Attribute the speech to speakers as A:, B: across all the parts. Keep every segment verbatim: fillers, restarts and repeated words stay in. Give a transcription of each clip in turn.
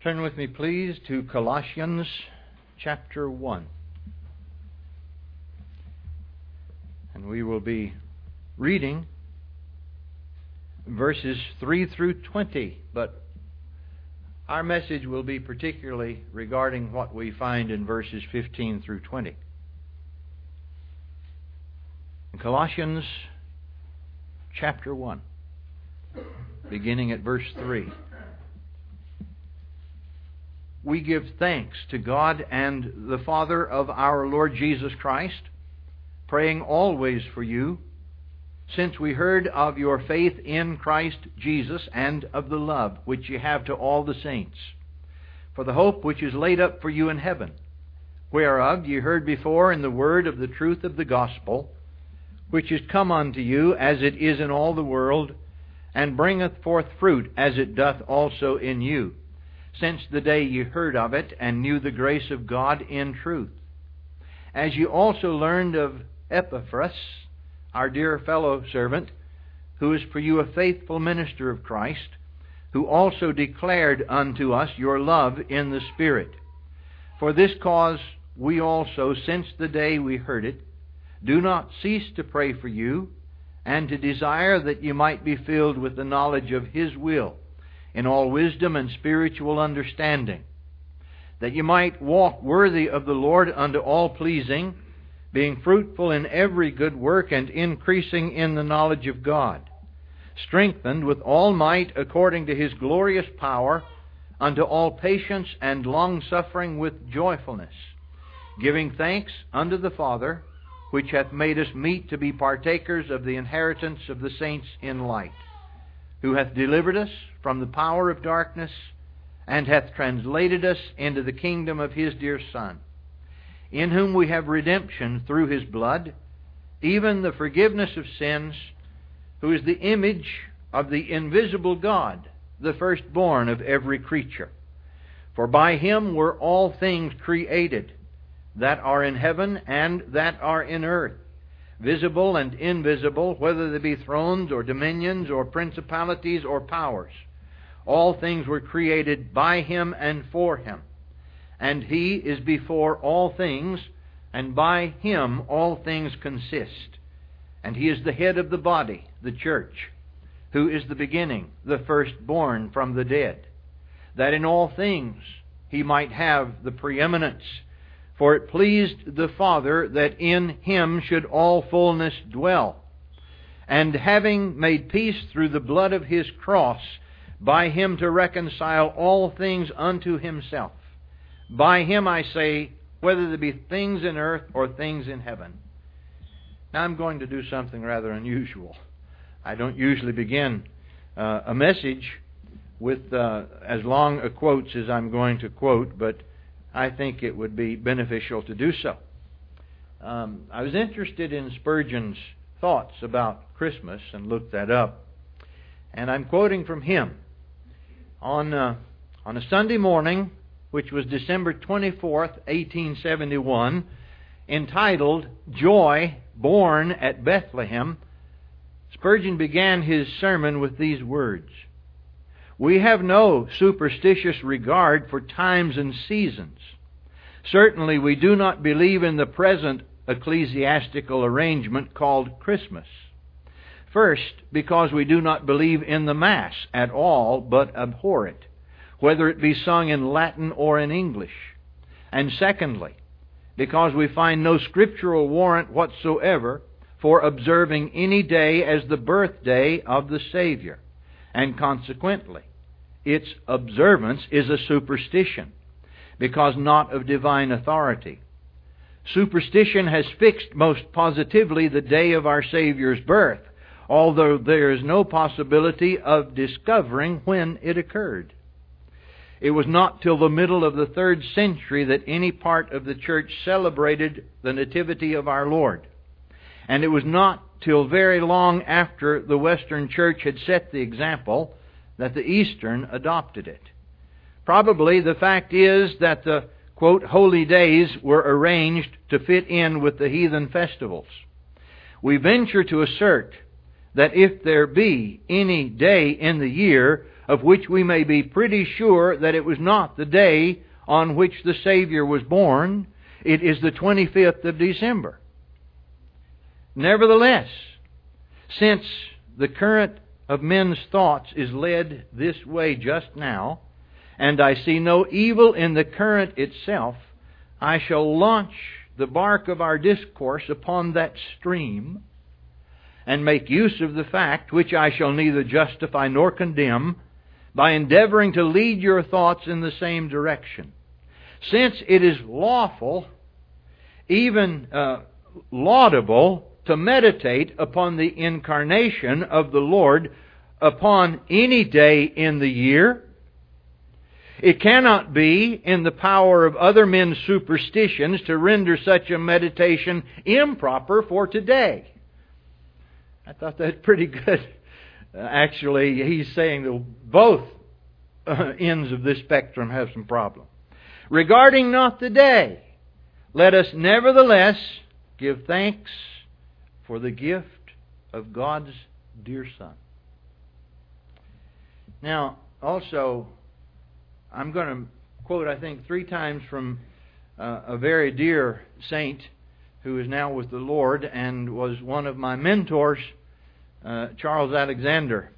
A: Turn with me, please, to Colossians chapter one. And we will be reading verses three through twenty, but our message will be particularly regarding what we find in verses fifteen through twenty. In Colossians chapter one, beginning at verse three. We give thanks to God and the Father of our Lord Jesus Christ, praying always for you, since we heard of your faith in Christ Jesus and of the love which ye have to all the saints, for the hope which is laid up for you in heaven, whereof ye heard before in the word of the truth of the gospel, which is come unto you as it is in all the world, and bringeth forth fruit as it doth also in you, since the day ye heard of it, and knew the grace of God in truth. As ye also learned of Epaphras, our dear fellow servant, who is for you a faithful minister of Christ, who also declared unto us your love in the Spirit. For this cause we also, since the day we heard it, do not cease to pray for you, and to desire that you might be filled with the knowledge of His will, in all wisdom and spiritual understanding, that you might walk worthy of the Lord unto all pleasing, being fruitful in every good work and increasing in the knowledge of God, strengthened with all might according to His glorious power, unto all patience and long-suffering with joyfulness, giving thanks unto the Father, which hath made us meet to be partakers of the inheritance of the saints in light, who hath delivered us from the power of darkness, and hath translated us into the kingdom of His dear Son, in whom we have redemption through His blood, even the forgiveness of sins, who is the image of the invisible God, the firstborn of every creature. For by Him were all things created, that are in heaven and that are in earth, visible and invisible, whether they be thrones or dominions or principalities or powers. All things were created by Him and for Him. And He is before all things, and by Him all things consist. And He is the head of the body, the church, who is the beginning, the firstborn from the dead, that in all things He might have the preeminence. For it pleased the Father that in Him should all fullness dwell. And having made peace through the blood of His cross, by Him to reconcile all things unto Himself. By Him, I say, whether there be things in earth or things in heaven. Now I'm going to do something rather unusual. I don't usually begin uh, a message with uh, as long a quotes as I'm going to quote, but I think it would be beneficial to do so. Um, I was interested in Spurgeon's thoughts about Christmas and looked that up. And I'm quoting from him. On, uh, on a Sunday morning, which was December twenty-fourth, eighteen seventy-one, entitled Joy Born at Bethlehem, Spurgeon began his sermon with these words: We have no superstitious regard for times and seasons. Certainly we do not believe in the present ecclesiastical arrangement called Christmas. First, because we do not believe in the Mass at all, but abhor it, whether it be sung in Latin or in English. And secondly, because we find no scriptural warrant whatsoever for observing any day as the birthday of the Savior, and consequently, its observance is a superstition, because not of divine authority. Superstition has fixed most positively the day of our Savior's birth, although there is no possibility of discovering when it occurred. It was not till the middle of the third century that any part of the church celebrated the Nativity of our Lord. And it was not till very long after the Western Church had set the example that the Eastern adopted it. Probably the fact is that the, quote, holy days were arranged to fit in with the heathen festivals. We venture to assert that if there be any day in the year of which we may be pretty sure that it was not the day on which the Savior was born. It is the twenty-fifth of December. Nevertheless, since the current of men's thoughts is led this way just now, and I see no evil in the current itself, I shall launch the bark of our discourse upon that stream, and make use of the fact, which I shall neither justify nor condemn, by endeavoring to lead your thoughts in the same direction. Since it is lawful, even uh, laudable, to meditate upon the incarnation of the Lord upon any day in the year, it cannot be in the power of other men's superstitions to render such a meditation improper for today. I thought that's pretty good. Uh, actually, he's saying that both uh, ends of this spectrum have some problem. Regarding not the day, let us nevertheless give thanks for the gift of God's dear Son. Now, also, I'm going to quote, I think, three times from uh, a very dear saint who is now with the Lord and was one of my mentors, uh, Charles Alexander.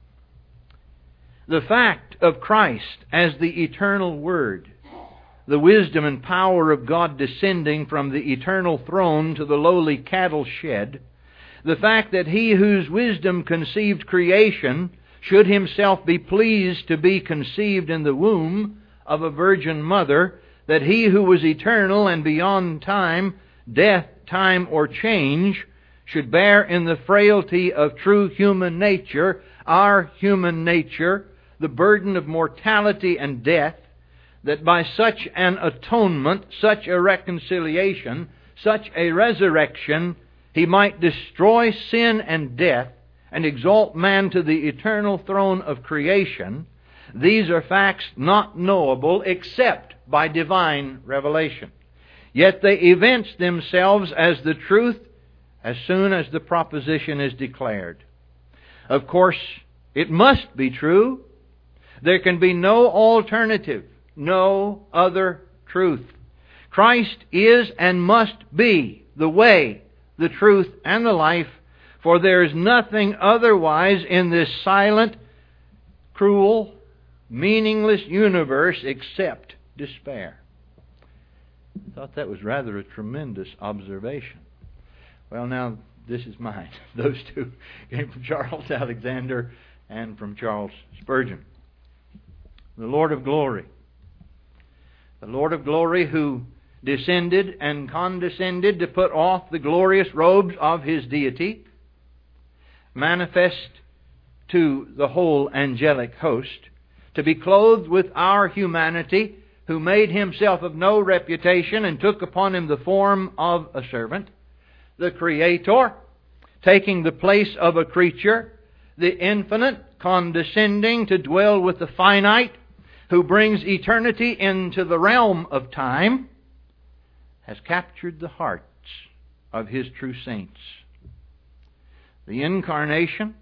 A: The fact of Christ as the eternal Word, the wisdom and power of God descending from the eternal throne to the lowly cattle shed, the fact that He whose wisdom conceived creation should Himself be pleased to be conceived in the womb of a virgin mother, that He who was eternal and beyond time, death, time, or change, should bear in the frailty of true human nature, our human nature, the burden of mortality and death, that by such an atonement, such a reconciliation, such a resurrection, He might destroy sin and death and exalt man to the eternal throne of creation. These are facts not knowable except by divine revelation. Yet they evince themselves as the truth as soon as the proposition is declared. Of course, it must be true. There can be no alternative, no other truth. Christ is and must be the way, the truth, and the life, for there is nothing otherwise in this silent, cruel, meaningless universe except despair. I thought that was rather a tremendous observation. Well, now, this is mine. Those two came from Charles Alexander and from Charles Spurgeon. The Lord of glory. The Lord of glory who descended and condescended to put off the glorious robes of His deity, manifest to the whole angelic host, to be clothed with our humanity, who made Himself of no reputation and took upon Him the form of a servant, the Creator, taking the place of a creature, the infinite, condescending to dwell with the finite, who brings eternity into the realm of time, has captured the hearts of His true saints. The Incarnation,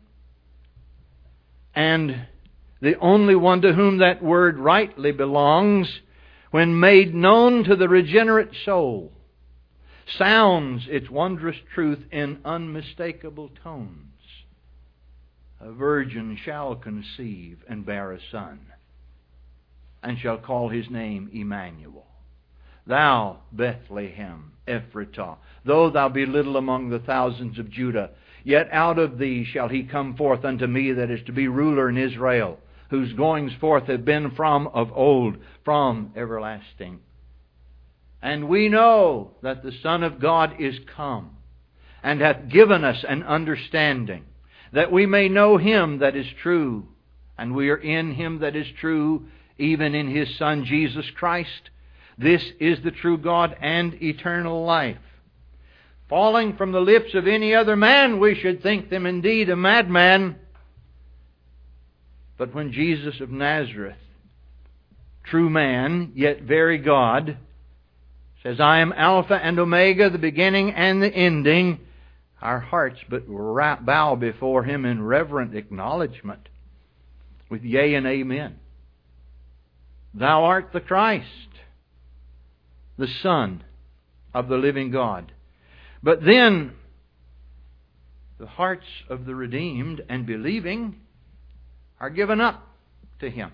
A: and the only one to whom that word rightly belongs, when made known to the regenerate soul, sounds its wondrous truth in unmistakable tones. A virgin shall conceive and bear a son, and shall call His name Emmanuel. Thou, Bethlehem, Ephratah, though thou be little among the thousands of Judah, yet out of thee shall He come forth unto me that is to be ruler in Israel, whose goings forth have been from of old, from everlasting. And we know that the Son of God is come, and hath given us an understanding, that we may know Him that is true, and we are in Him that is true, even in His Son Jesus Christ. This is the true God and eternal life. Falling from the lips of any other man, we should think them indeed a madman. But when Jesus of Nazareth, true man, yet very God, says, I am Alpha and Omega, the beginning and the ending, our hearts but bow before Him in reverent acknowledgement. with yea and amen. Thou art the Christ, the Son of the living God. But then the hearts of the redeemed and believing are given up to Him.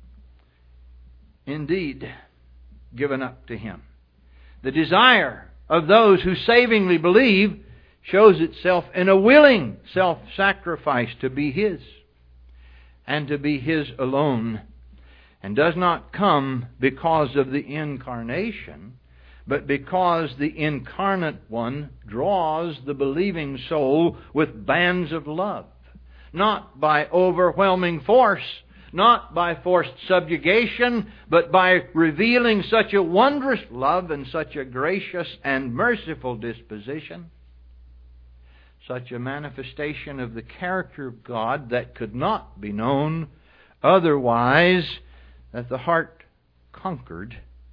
A: Indeed, given up to Him. The desire of those who savingly believe shows itself in a willing self-sacrifice to be His and to be His alone, and does not come because of the incarnation, but because the incarnate one draws the believing soul with bands of love, not by overwhelming force, not by forced subjugation, but by revealing such a wondrous love and such a gracious and merciful disposition, such a manifestation of the character of God that could not be known otherwise, that the heart conquered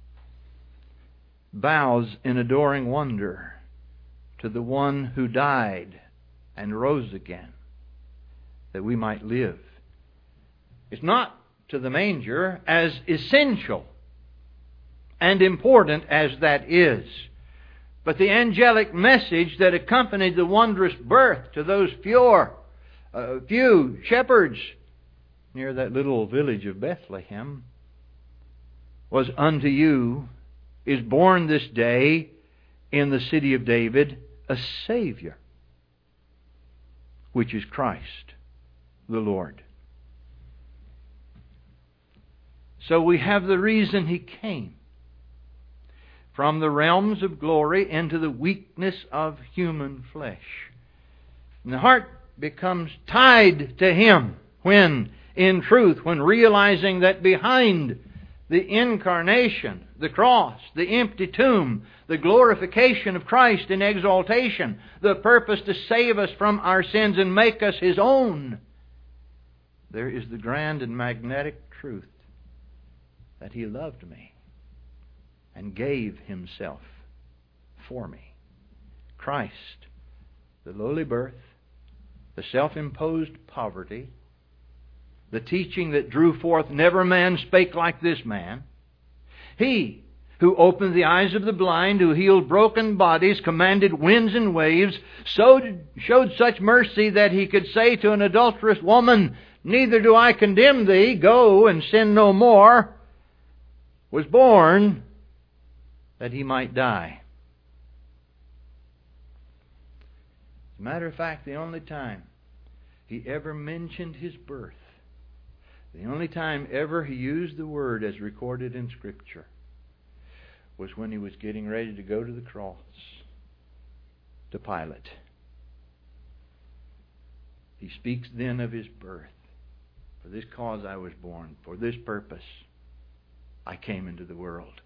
A: bows in adoring wonder to the one who died and rose again, that we might live. It's not to the manger, as essential and important as that is, but the angelic message that accompanied the wondrous birth to those few, uh, few shepherds near that little village of Bethlehem was, unto you is born this day in the city of David a Savior, which is Christ the Lord. So we have the reason He came. From the realms of glory into the weakness of human flesh. And the heart becomes tied to Him when, in truth, when realizing that behind the incarnation, the cross, the empty tomb, the glorification of Christ in exaltation, the purpose to save us from our sins and make us His own, there is the grand and magnetic truth that He loved me and gave Himself for me. Christ, the lowly birth, the self-imposed poverty, the teaching that drew forth, never man spake like this man. He who opened the eyes of the blind, who healed broken bodies, commanded winds and waves, showed, showed such mercy that He could say to an adulterous woman, neither do I condemn thee, go and sin no more, was born that He might die. As a matter of fact, the only time He ever mentioned His birth, the only time ever He used the word as recorded in Scripture, was when He was getting ready to go to the cross to Pilate. He speaks then of His birth. For this cause I was born, for this purpose I came into the world,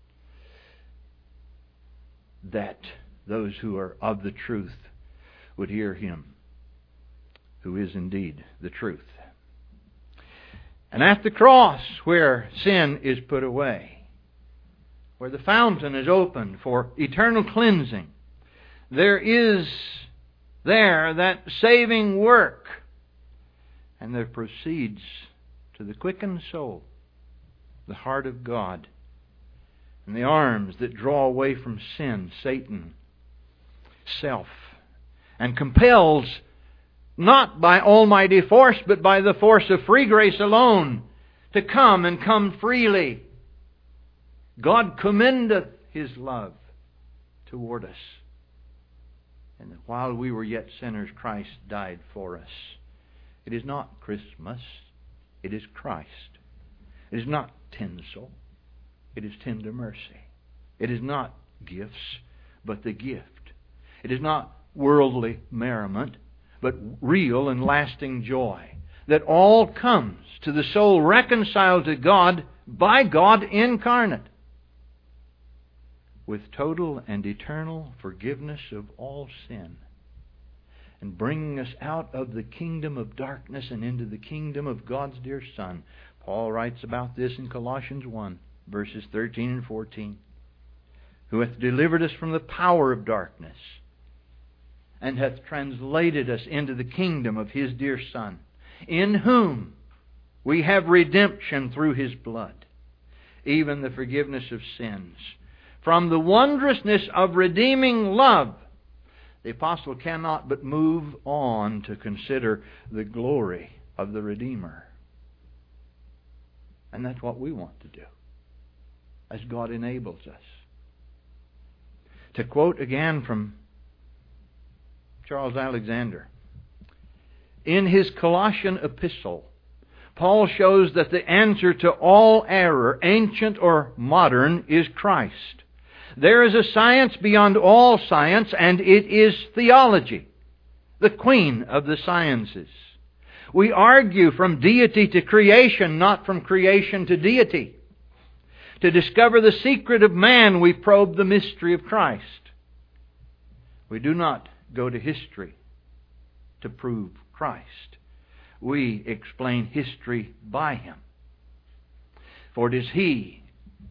A: that those who are of the truth would hear Him, who is indeed the truth. And at the cross, where sin is put away, where the fountain is opened for eternal cleansing, there is there that saving work, and there proceeds to the quickened soul the heart of God, and the arms that draw away from sin, Satan, self, and compels, not by almighty force, but by the force of free grace alone, to come and come freely. God commendeth His love toward us, and that while we were yet sinners, Christ died for us. It is not Christmas, it is Christ. It is not tinsel, it is tender mercy. It is not gifts, but the gift. It is not worldly merriment, but real and lasting joy, that all comes to the soul reconciled to God by God incarnate, with total and eternal forgiveness of all sin, and bringing us out of the kingdom of darkness and into the kingdom of God's dear Son. Paul writes about this in Colossians one, verses thirteen and fourteen. Who hath delivered us from the power of darkness, and hath translated us into the kingdom of His dear Son, in whom We have redemption through His blood, even the forgiveness of sins. From the wondrousness of redeeming love, the apostle cannot but move on to consider the glory of the Redeemer. And that's what we want to do, as God enables us. To quote again from Charles Alexander, in his Colossian epistle, Paul shows that the answer to all error, ancient or modern, is Christ. There is a science beyond all science, and it is theology, the queen of the sciences. We argue from deity to creation, not from creation to deity. To discover the secret of man, we probe the mystery of Christ. We do not go to history to prove Christ. We explain history by Him. For it is He,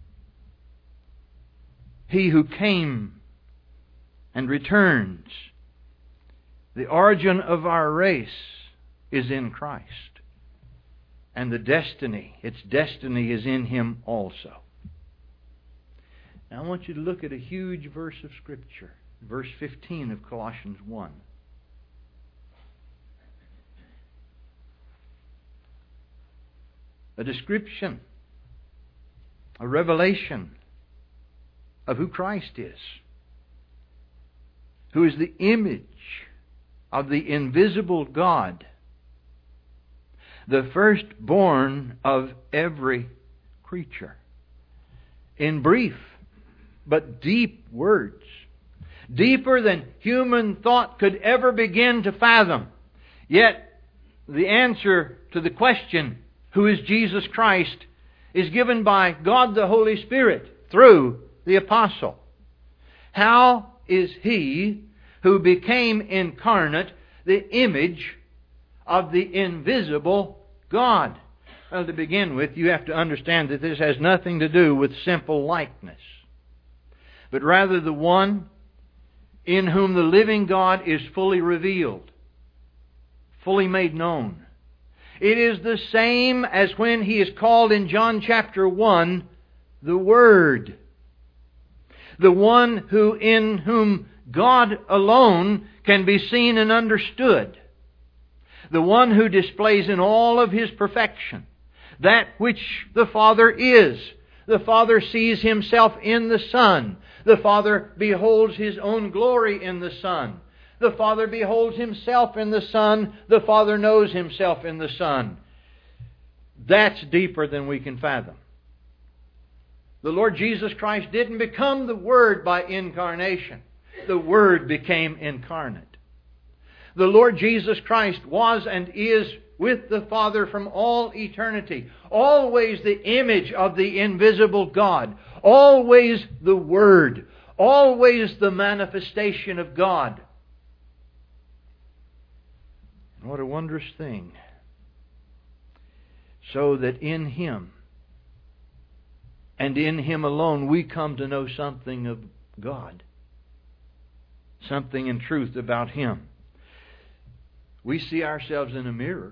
A: He who came and returns. The origin of our race is in Christ. And the destiny, its destiny is in Him also. Now I want you to look at a huge verse of Scripture. Verse fifteen of Colossians one. A description, a revelation of who Christ is, who is the image of the invisible God, the firstborn of every creature. In brief but deep words, deeper than human thought could ever begin to fathom. Yet the answer to the question, who is Jesus Christ, is given by God the Holy Spirit through the apostle. How is He who became incarnate the image of the invisible God? Well, to begin with, you have to understand that this has nothing to do with simple likeness, but rather the one in whom the living God is fully revealed, fully made known. It is the same as when He is called in John chapter one, the Word. The one who in whom God alone can be seen and understood. The one who displays in all of His perfection that which the Father is. The Father sees Himself in the Son. The Father beholds His own glory in the Son. The Father beholds Himself in the Son. The Father knows Himself in the Son. That's deeper than we can fathom. The Lord Jesus Christ didn't become the Word by incarnation. The Word became incarnate. The Lord Jesus Christ was and is with the Father from all eternity. Always the image of the invisible God. Always the Word. Always the manifestation of God. What a wondrous thing. So that in Him, and in Him alone, we come to know something of God. Something in truth about Him. We see ourselves in a mirror.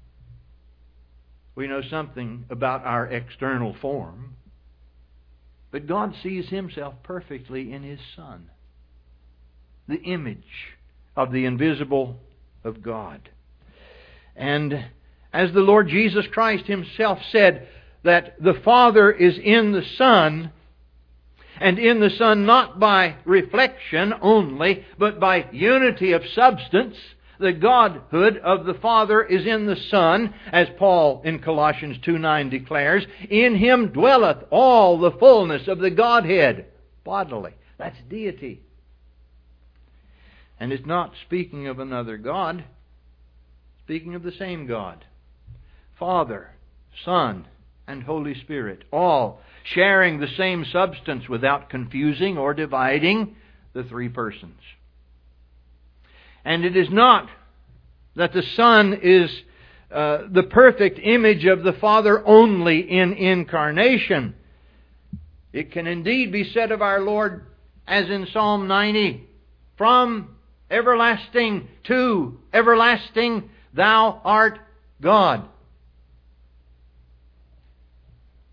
A: We know something about our external form. But God sees Himself perfectly in His Son, the image of the invisible of God. And as the Lord Jesus Christ Himself said, that the Father is in the Son, and in the Son not by reflection only, but by unity of substance. The Godhood of the Father is in the Son, as Paul in Colossians two nine declares. In Him dwelleth all the fullness of the Godhead, bodily. That's deity. And it's not speaking of another God, speaking of the same God. Father, Son, and Holy Spirit, all sharing the same substance without confusing or dividing the three persons. And it is not that the Son is uh, the perfect image of the Father only in incarnation. It can indeed be said of our Lord, as in Psalm ninety, from everlasting to everlasting, Thou art God.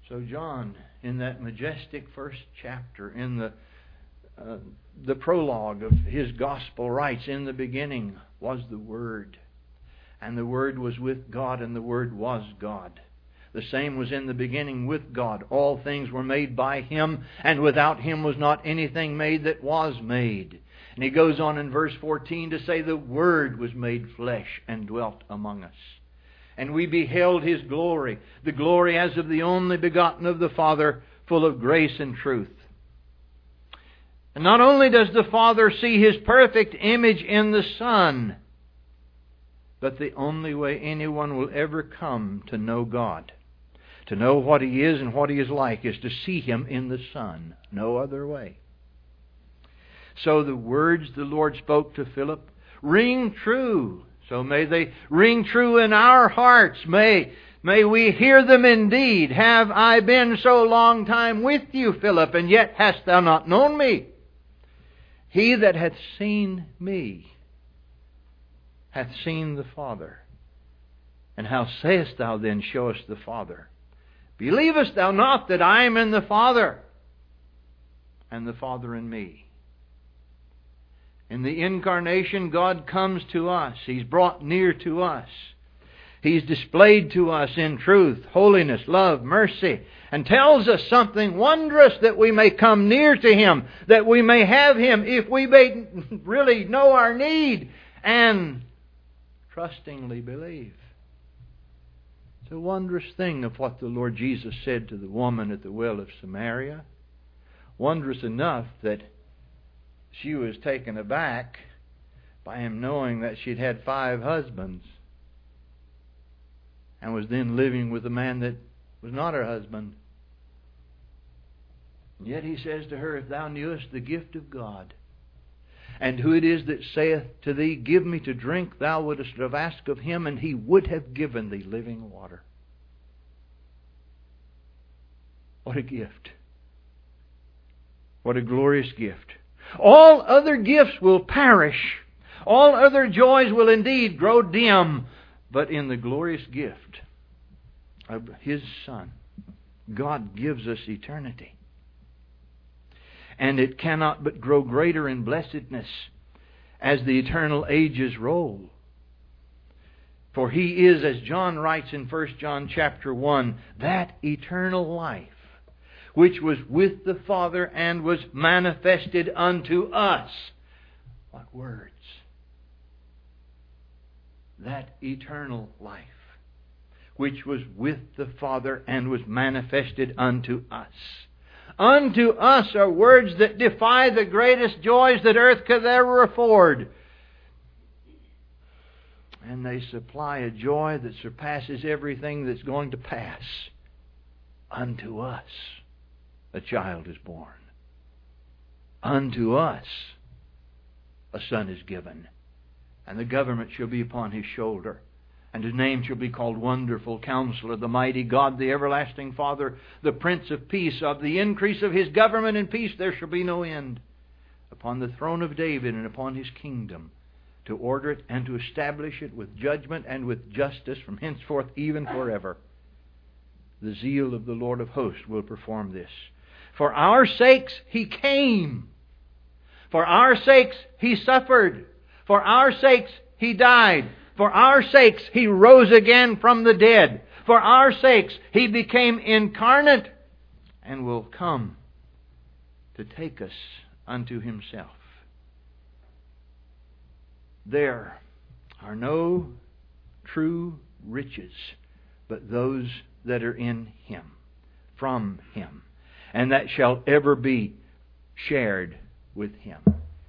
A: So John, in that majestic first chapter, in the uh, the prologue of his gospel, writes, "In the beginning was the Word, and the Word was with God, and the Word was God. The same was in the beginning with God. All things were made by Him, and without Him was not anything made that was made." And he goes on in verse fourteen to say, "The Word was made flesh and dwelt among us. And we beheld His glory, the glory as of the only begotten of the Father, full of grace and truth." And not only does the Father see His perfect image in the Son, but the only way anyone will ever come to know God, to know what He is and what He is like, is to see Him in the Son. No other way. So the words the Lord spoke to Philip ring true. So may they ring true in our hearts. May, may we hear them indeed. "Have I been so long time with you, Philip, and yet hast thou not known me? He that hath seen me hath seen the Father. And how sayest thou then, Show us the Father? Believest thou not that I am in the Father, and the Father in me?" In the Incarnation, God comes to us. He's brought near to us. He's displayed to us in truth, holiness, love, mercy, and tells us something wondrous, that we may come near to Him, that we may have Him, if we may really know our need and trustingly believe. It's a wondrous thing of what the Lord Jesus said to the woman at the well of Samaria. Wondrous enough that she was taken aback by Him knowing that she'd had five husbands, and was then living with a man that was not her husband. And yet He says to her, "If thou knewest the gift of God, and who it is that saith to thee, Give me to drink, thou wouldst have asked of Him, and He would have given thee living water." What a gift. What a glorious gift. All other gifts will perish. All other joys will indeed grow dim. But in the glorious gift of His Son, God gives us eternity. And it cannot but grow greater in blessedness as the eternal ages roll. For He is, as John writes in First John chapter one, that eternal life which was with the Father and was manifested unto us. What words! That eternal life which was with the Father and was manifested unto us. Unto us are words that defy the greatest joys that earth could ever afford. And they supply a joy that surpasses everything that's going to pass. Unto us a child is born. Unto us a son is given. And the government shall be upon His shoulder. And His name shall be called Wonderful Counselor, the Mighty God, the Everlasting Father, the Prince of Peace. Of the increase of His government and peace there shall be no end. Upon the throne of David and upon His kingdom, to order it and to establish it with judgment and with justice from henceforth even forever. The zeal of the Lord of hosts will perform this. For our sakes He came. For our sakes He suffered. For our sakes He died. For our sakes He rose again from the dead. For our sakes He became incarnate and will come to take us unto Himself. There are no true riches but those that are in Him, from Him, and that shall ever be shared with Him.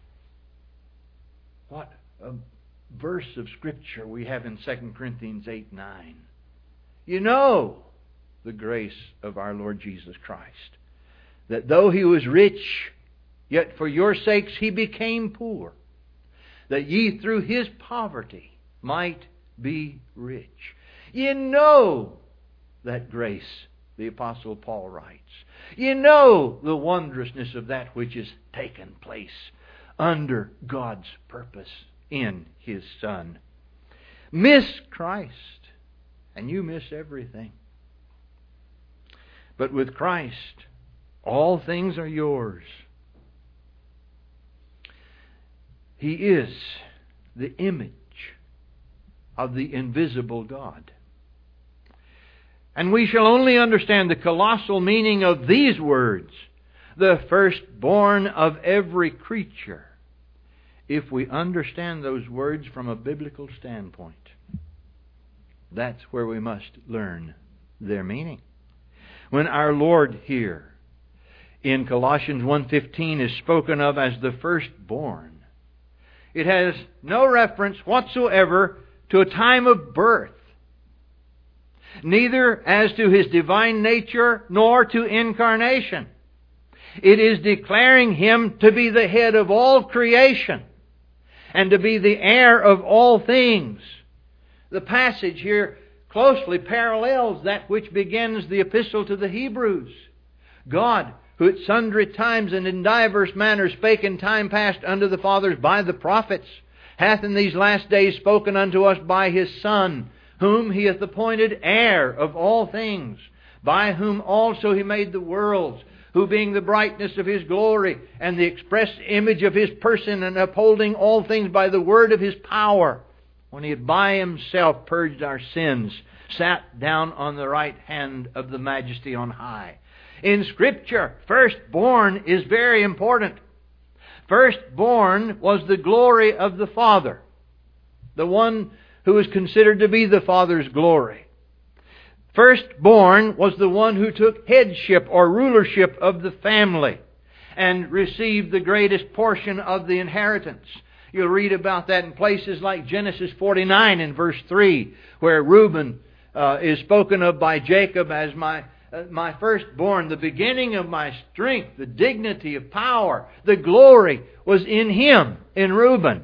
A: What a verse of Scripture we have in Second Corinthians eight nine. You know the grace of our Lord Jesus Christ, that though He was rich, yet for your sakes He became poor, that ye through His poverty might be rich. You know that grace, the Apostle Paul writes. You know the wondrousness of that which has taken place under God's purpose in His Son. Miss Christ, and you miss everything. But with Christ, all things are yours. He is the image of the invisible God. And we shall only understand the colossal meaning of these words, the firstborn of every creature, if we understand those words from a biblical standpoint. That's where we must learn their meaning. When our Lord here in Colossians one fifteen is spoken of as the firstborn, it has no reference whatsoever to a time of birth, neither as to His divine nature nor to incarnation. It is declaring Him to be the head of all creation and to be the heir of all things. The passage here closely parallels that which begins the epistle to the Hebrews. God, who at sundry times and in divers manners spake in time past unto the fathers by the prophets, hath in these last days spoken unto us by His Son, whom He hath appointed heir of all things, by whom also He made the worlds, who being the brightness of His glory and the express image of His person, and upholding all things by the word of His power, when He had by Himself purged our sins, sat down on the right hand of the Majesty on high. In Scripture, firstborn is very important. Firstborn was the glory of the Father, the one who is considered to be the Father's glory. Firstborn was the one who took headship or rulership of the family and received the greatest portion of the inheritance. You'll read about that in places like Genesis forty-nine in verse three, where Reuben uh, is spoken of by Jacob as my uh, my firstborn, the beginning of my strength, the dignity of power, the glory was in him, in Reuben.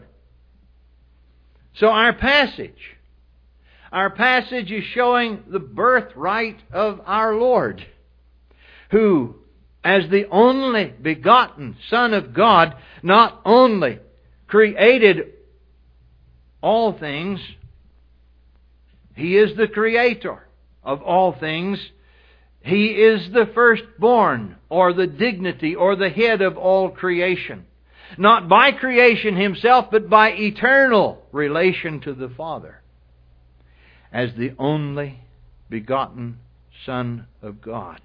A: So our passage, our passage is showing the birthright of our Lord, who, as the only begotten Son of God, not only created all things, He is the Creator of all things. He is the firstborn, or the dignity, or the head of all creation. Not by creation Himself, but by eternal relation to the Father, as the only begotten Son of God.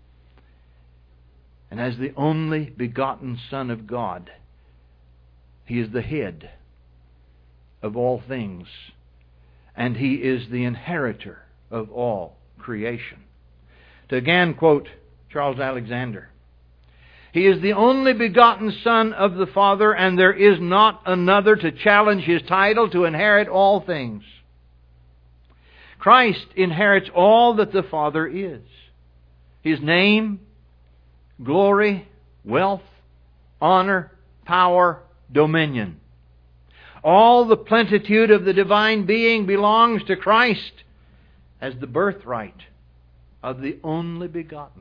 A: And as the only begotten Son of God, He is the head of all things, and He is the inheritor of all creation. To again quote Charles Alexander, He is the only begotten Son of the Father, and there is not another to challenge His title to inherit all things. Christ inherits all that the Father is. His name, glory, wealth, honor, power, dominion. All the plenitude of the divine being belongs to Christ as the birthright of the only begotten.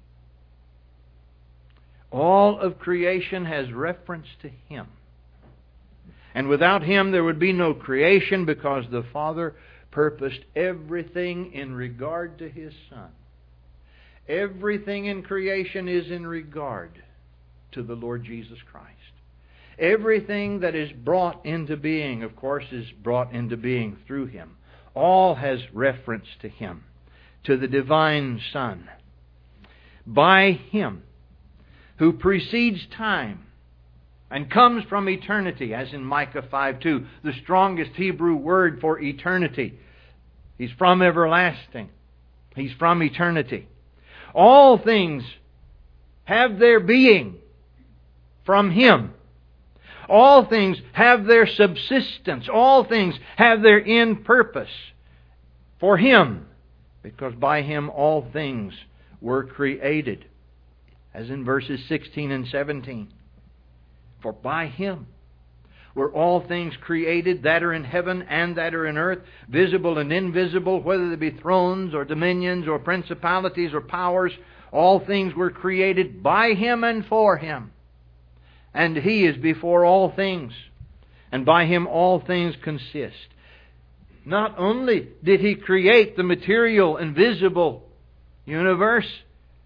A: All of creation has reference to Him. And without Him there would be no creation, because the Father purposed everything in regard to His Son. Everything in creation is in regard to the Lord Jesus Christ. Everything that is brought into being, of course, is brought into being through Him. All has reference to Him, to the divine Son. By Him, who precedes time and comes from eternity, as in Micah five two, the strongest Hebrew word for eternity. He's from everlasting. He's from eternity. All things have their being from Him. All things have their subsistence. All things have their end purpose for Him, because by Him all things were created, as in verses sixteen and seventeen. For by Him were all things created, that are in heaven and that are in earth, visible and invisible, whether they be thrones or dominions or principalities or powers. All things were created by Him and for Him. And He is before all things, and by Him all things consist. Not only did He create the material and visible universe,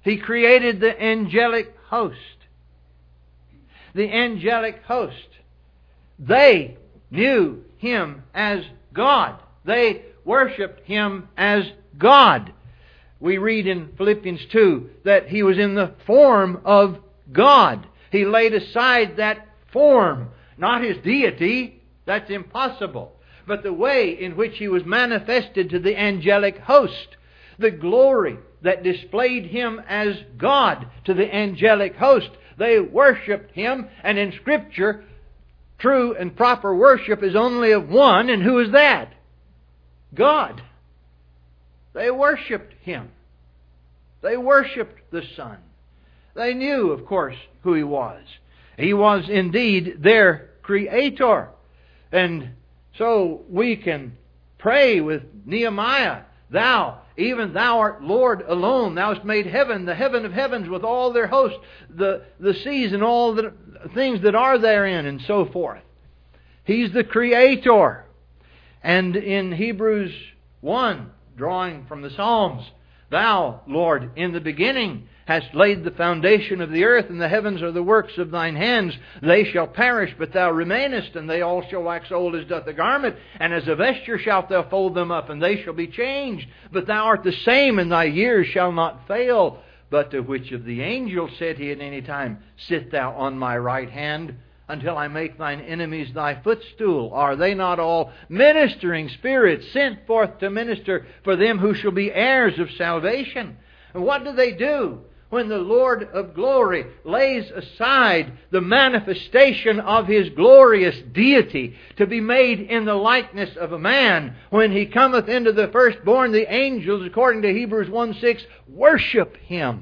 A: He created the angelic host. The angelic host. They knew Him as God. They worshipped Him as God. We read in Philippians two that He was in the form of God. He laid aside that form, not His deity. That's impossible. But the way in which He was manifested to the angelic host, the glory that displayed Him as God to the angelic host. They worshipped Him, and in Scripture, true and proper worship is only of one, and who is that? God. They worshipped Him. They worshipped the Son. They knew, of course, who He was. He was indeed their Creator. And so we can pray with Nehemiah, Thou, even Thou art Lord alone. Thou hast made heaven, the heaven of heavens with all their host, the, the seas and all the things that are therein, and so forth. He's the Creator. And in Hebrews one, drawing from the Psalms, Thou, Lord, in the beginning hast laid the foundation of the earth, and the heavens are the works of Thine hands. They shall perish, but Thou remainest, and they all shall wax old as doth a garment, and as a vesture shalt Thou fold them up, and they shall be changed. But Thou art the same, and Thy years shall not fail. But to which of the angels said He at any time, Sit Thou on my right hand, until I make Thine enemies Thy footstool? Are they not all ministering spirits sent forth to minister for them who shall be heirs of salvation? And what do they do when the Lord of glory lays aside the manifestation of His glorious deity to be made in the likeness of a man? When He cometh into the firstborn, the angels, according to Hebrews one six, worship Him.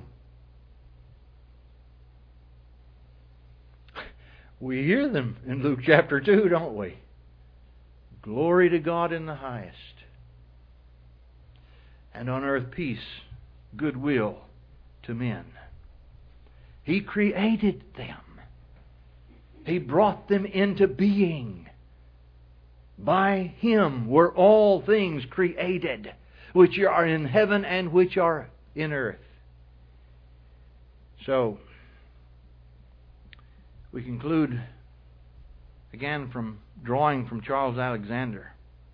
A: We hear them in Luke chapter two, don't we? Glory to God in the highest, and on earth peace, goodwill to men. He created them. He brought them into being. By Him were all things created, which are in heaven and which are in earth. So, we conclude again from drawing from Charles Alexander.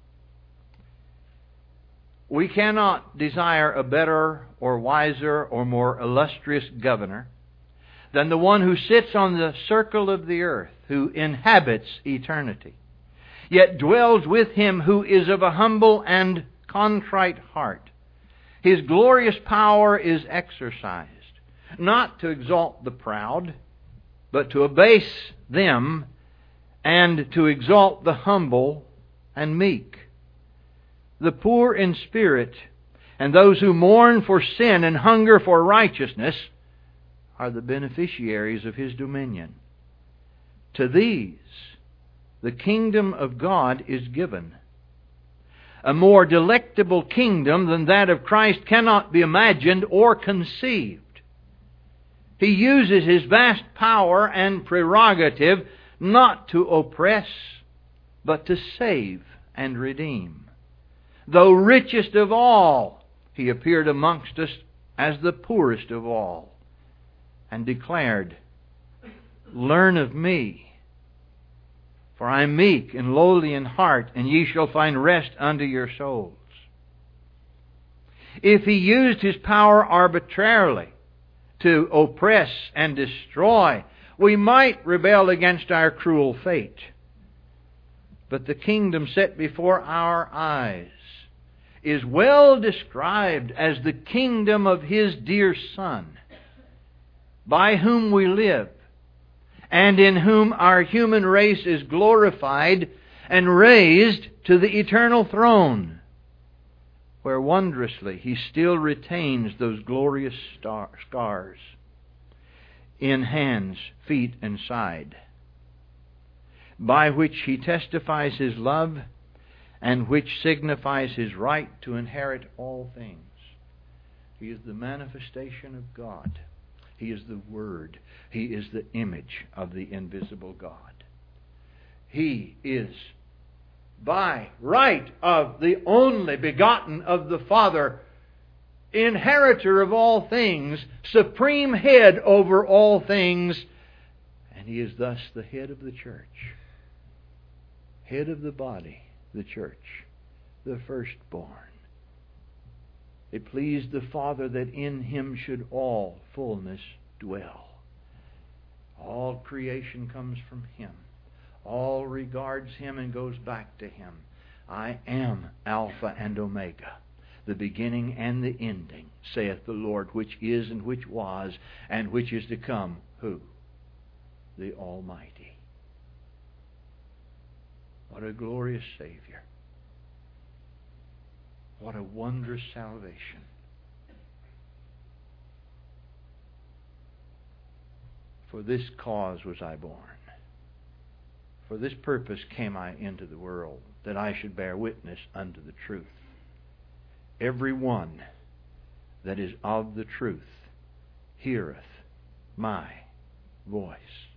A: We cannot desire a better or wiser or more illustrious governor than the one who sits on the circle of the earth, who inhabits eternity, yet dwells with Him who is of a humble and contrite heart. His glorious power is exercised, not to exalt the proud, but to abase them, and to exalt the humble and meek. The poor in spirit and those who mourn for sin and hunger for righteousness are the beneficiaries of His dominion. To these the kingdom of God is given. A more delectable kingdom than that of Christ cannot be imagined or conceived. He uses His vast power and prerogative not to oppress, but to save and redeem. Though richest of all, He appeared amongst us as the poorest of all, and declared, Learn of me, for I am meek and lowly in heart, and ye shall find rest unto your souls. If He used His power arbitrarily to oppress and destroy, we might rebel against our cruel fate. But the kingdom set before our eyes is well described as the kingdom of His dear Son, by whom we live, and in whom our human race is glorified and raised to the eternal throne, where wondrously He still retains those glorious star- scars in hands, feet, and side, by which He testifies His love, and which signifies His right to inherit all things. He is the manifestation of God. He is the Word. He is the image of the invisible God. He is, by right of the only begotten of the Father, inheritor of all things, supreme head over all things, and He is thus the head of the church. Head of the body, the church, the firstborn. It pleased the Father that in Him should all fullness dwell. All creation comes from Him. All regards Him and goes back to Him. I am Alpha and Omega, the beginning and the ending, saith the Lord, which is and which was and which is to come. Who? The Almighty. What a glorious Savior. What a wondrous salvation. For this cause was I born. For this purpose came I into the world, that I should bear witness unto the truth. Every one that is of the truth heareth my voice.